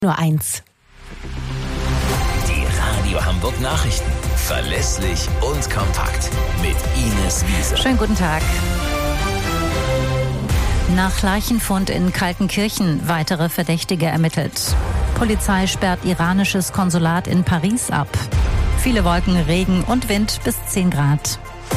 Nur eins. Die Radio Hamburg Nachrichten. Verlässlich und kompakt. Mit Ines Wiese. Schönen guten Tag. Nach Leichenfund in Kaltenkirchen weitere Verdächtige ermittelt. Polizei sperrt iranisches Konsulat in Paris ab. Viele Wolken, Regen und Wind bis 10 Grad.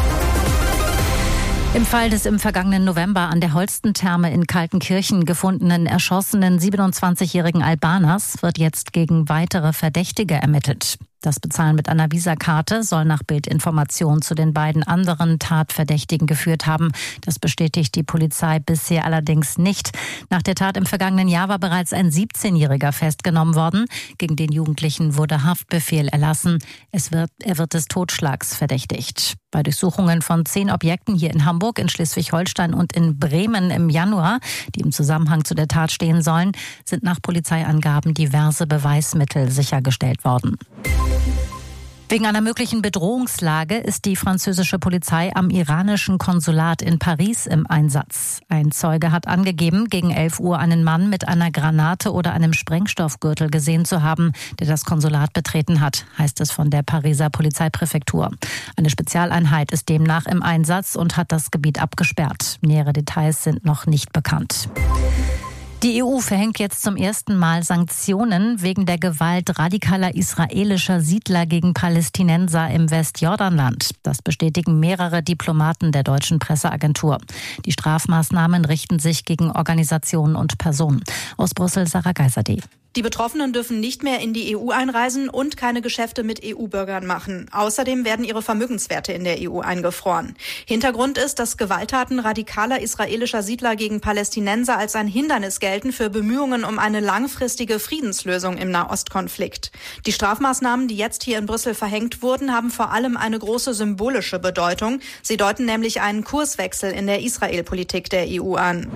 Im Fall des im vergangenen November an der Holstentherme in Kaltenkirchen gefundenen erschossenen 27-jährigen Albaners wird jetzt gegen weitere Verdächtige ermittelt. Das Bezahlen mit einer Visakarte soll nach Bildinformation zu den beiden anderen Tatverdächtigen geführt haben. Das bestätigt die Polizei bisher allerdings nicht. Nach der Tat im vergangenen Jahr war bereits ein 17-Jähriger festgenommen worden. Gegen den Jugendlichen wurde Haftbefehl erlassen. Er wird des Totschlags verdächtigt. Bei Durchsuchungen von 10 Objekten hier in Hamburg, in Schleswig-Holstein und in Bremen im Januar, die im Zusammenhang zu der Tat stehen sollen, sind nach Polizeiangaben diverse Beweismittel sichergestellt worden. Wegen einer möglichen Bedrohungslage ist die französische Polizei am iranischen Konsulat in Paris im Einsatz. Ein Zeuge hat angegeben, gegen 11 Uhr einen Mann mit einer Granate oder einem Sprengstoffgürtel gesehen zu haben, der das Konsulat betreten hat, heißt es von der Pariser Polizeipräfektur. Eine Spezialeinheit ist demnach im Einsatz und hat das Gebiet abgesperrt. Nähere Details sind noch nicht bekannt. Die EU verhängt jetzt zum ersten Mal Sanktionen wegen der Gewalt radikaler israelischer Siedler gegen Palästinenser im Westjordanland. Das bestätigen mehrere Diplomaten der deutschen Presseagentur. Die Strafmaßnahmen richten sich gegen Organisationen und Personen. Aus Brüssel, Sarah Geiserde. Die Betroffenen dürfen nicht mehr in die EU einreisen und keine Geschäfte mit EU-Bürgern machen. Außerdem werden ihre Vermögenswerte in der EU eingefroren. Hintergrund ist, dass Gewalttaten radikaler israelischer Siedler gegen Palästinenser als ein Hindernis gelten für Bemühungen um eine langfristige Friedenslösung im Nahostkonflikt. Die Strafmaßnahmen, die jetzt hier in Brüssel verhängt wurden, haben vor allem eine große symbolische Bedeutung. Sie deuten nämlich einen Kurswechsel in der Israel-Politik der EU an.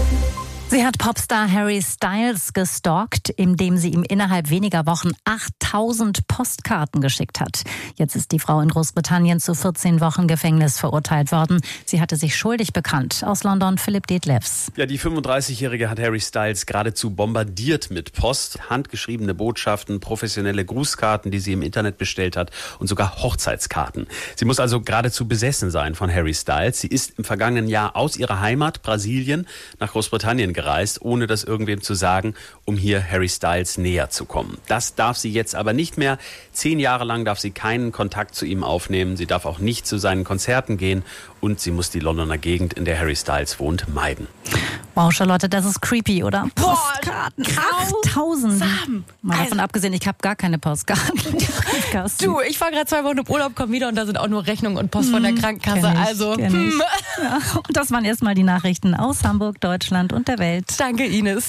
Sie hat Popstar Harry Styles gestalkt, indem sie ihm innerhalb weniger Wochen 8000 Postkarten geschickt hat. Jetzt ist die Frau in Großbritannien zu 14 Wochen Gefängnis verurteilt worden. Sie hatte sich schuldig bekannt. Aus London Philipp Detlefs. Ja, die 35-Jährige hat Harry Styles geradezu bombardiert mit Post, handgeschriebene Botschaften, professionelle Grußkarten, die sie im Internet bestellt hat und sogar Hochzeitskarten. Sie muss also geradezu besessen sein von Harry Styles. Sie ist im vergangenen Jahr aus ihrer Heimat Brasilien nach Großbritannien gereist, ohne das irgendwem zu sagen, um hier Harry Styles näher zu kommen. Das darf sie jetzt aber nicht mehr. 10 Jahre lang darf sie keinen Kontakt zu ihm aufnehmen. Sie darf auch nicht zu seinen Konzerten gehen und sie muss die Londoner Gegend, in der Harry Styles wohnt, meiden. Wow, Charlotte, das ist creepy, oder? Postkarten, 8000. Mal davon abgesehen, ich habe gar keine Postkarten. Du, ich war gerade 2 Wochen im Urlaub, komm wieder und da sind auch nur Rechnungen und Post von der Krankenkasse. Ja, und das waren erstmal die Nachrichten aus Hamburg, Deutschland und der Welt. Danke, Ines.